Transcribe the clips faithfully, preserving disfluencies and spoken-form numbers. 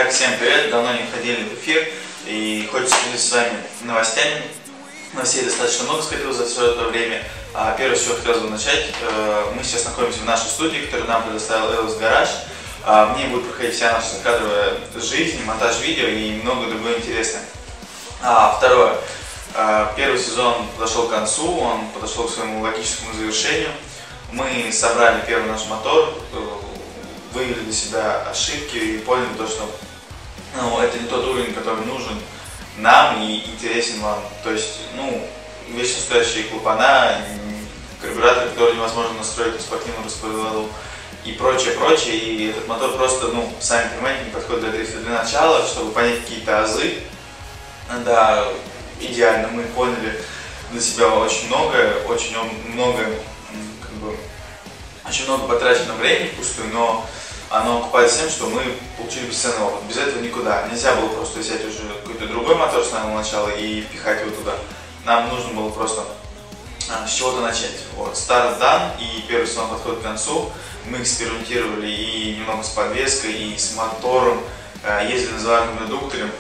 Итак, всем привет! Давно не входили в эфир и хочется поделиться с вами новостями. Новостей достаточно много скопилось за все это время. А первое, с чего хотелось бы начать, мы сейчас находимся в нашей студии, которую нам предоставил Элвис Гараж. В ней будет проходить вся наша закадровая жизнь, монтаж видео и много другого интересного. А, второе. Первый сезон подошел к концу, он подошел к своему логическому завершению. Мы собрали первый наш мотор, выявили для себя ошибки и поняли то, что ну, это не тот уровень, который нужен нам и интересен вам. То есть, ну, вечно стоящие клапана, карбюраторы, которые невозможно настроить на спортивном распылу и прочее, прочее. И этот мотор просто, ну, сами понимаете, не подходит для дрифта. Для начала, чтобы понять какие-то азы, да, идеально, мы поняли для себя очень многое, очень много, как бы, очень много потрачено времени впустую, но оно окупается тем, что мы получили бесценный опыт. Без этого никуда. Нельзя было просто взять уже какой-то другой мотор с самого начала и впихать его туда. Нам нужно было просто а, с чего-то начать. Вот. Старт дан, и первый сезон подходит к концу. Мы экспериментировали и немного с подвеской, и с мотором, а, ездили на заварном редукторе,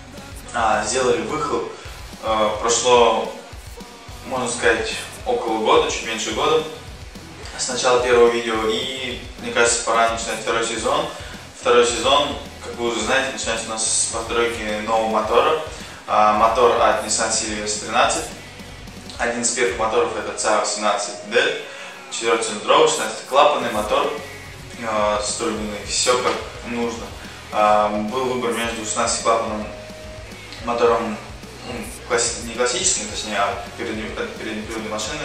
а, сделали выхлоп. А, прошло, можно сказать, около года, чуть меньше года с начала первого видео, и мне кажется, пора начинать второй сезон. Второй сезон, как вы уже знаете, начинается у нас с постройки нового мотора. А, мотор от Nissan Silvia тринадцать. Один из первых моторов это си эй восемнадцать ди, четырехцилиндровый, шестнадцатиклапанный мотор а, с турбиной, все как нужно. А, был выбор между шестнадцатиклапанным мотором, ну, класс... не классическим, точнее, а переднеприводной машины.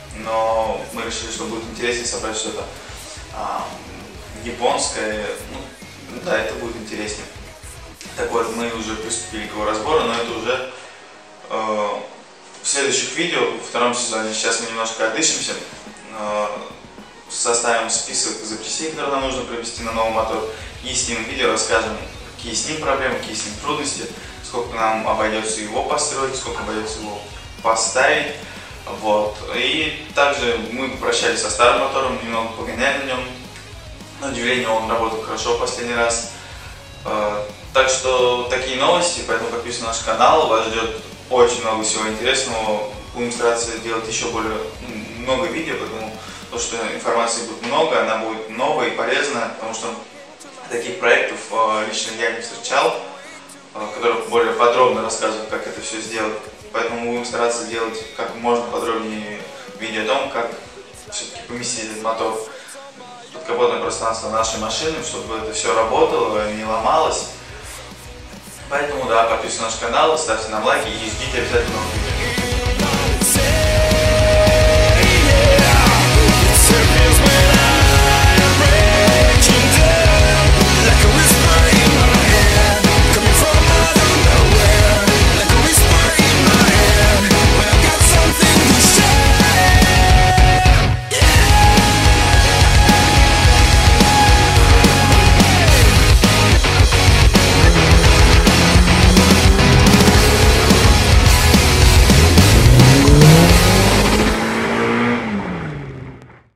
Но мы решили, что будет интереснее собрать что-то а, японское. Ну, да, это будет интереснее. Так вот, мы уже приступили к его разбору, но это уже э, в следующих видео, во втором сезоне. Сейчас мы немножко отдышимся, э, составим список запчастей, которые нам нужно привезти на новый мотор, и снимем видео, расскажем, какие с ним проблемы, какие с ним трудности, сколько нам обойдется его построить, сколько обойдется его поставить. Вот. И также мы попрощались со старым мотором, немного погоняли на нем. На удивление, он работал хорошо в последний раз. Так что такие новости, поэтому подписывайтесь на наш канал, вас ждет очень много всего интересного. Будем стараться делать еще более много видео, потому то, что информации будет много, она будет новая и полезная, потому что таких проектов лично я не встречал, которые более подробно рассказывают, как это все сделать. Поэтому мы будем стараться делать как можно подробнее видео о том, как все-таки поместить этот мотор в подкапотное пространство нашей машины, чтобы это все работало, не ломалось. Поэтому, да, подписывайтесь на наш канал, ставьте нам лайки и ждите обязательно новых видео.